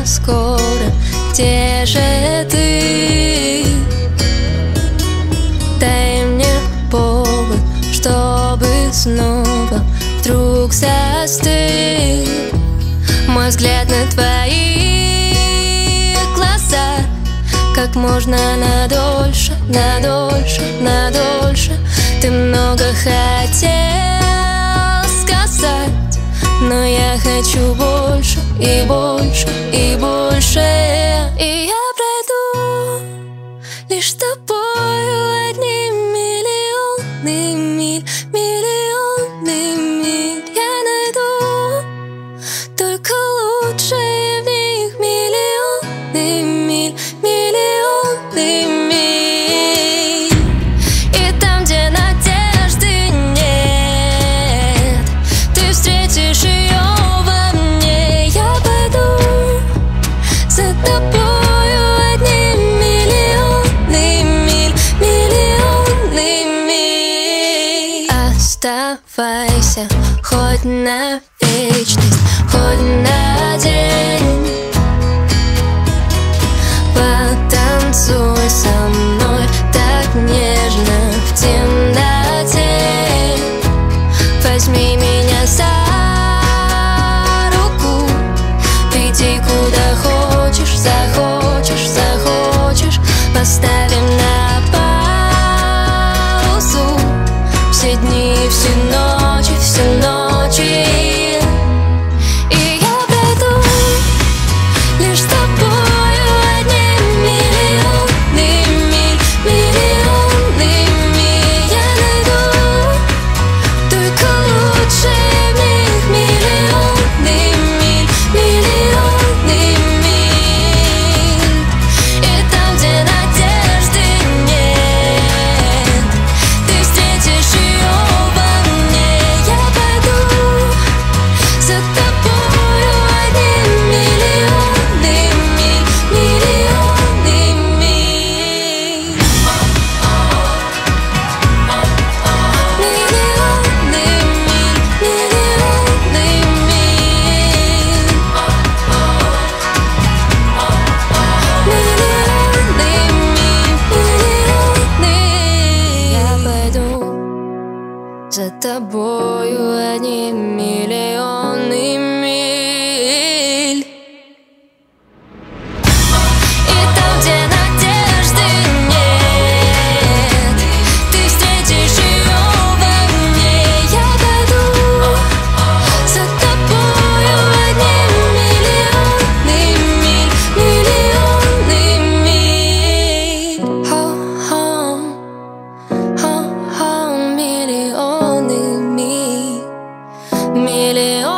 скоро. Где же ты? Дай мне повод, чтобы снова вдруг застыл мой взгляд на твои глаза. Как можно надольше, надольше, надольше. Ты много хотел сказать, но я хочу больше и больше и больше. И я пройду лишь с тобою одни миллионы миль, миллионы миль. Я найду только лучшие в них миллионы миль, миллионы миль. И там, где надежды нет, ты встретишь ее во мне. Я пойду за тобою одни миллионы миль, миллионы миль. Оставайся хоть на вечность, хоть на день. Потанцуй со мной так нежно в темноте. Возьми меня за руку, веди куда хочешь, захочешь, захочешь. Поставим на паузу все дни, все ночи, все ночи. И я пойду лишь с тобою одни миллионы миль, миллионы миль. Я найду только лучшие в них миллионы миль, миллионы миль. И там, где надежды нет, ты встретишь ее во мне. Я пойду за тобою одни миллионы миль, миллионы миль. Миллионы миль, миллионы миль. Миллионы миль, миллионы. Я пойду за тобою одни миллионы миль. И там, где надежды нет, ты встретишь ее во мне. Я пойду за тобою одни миллионы миль, миллионы миль. Хо-хо, хо-хо, миллионы миль, миллионы.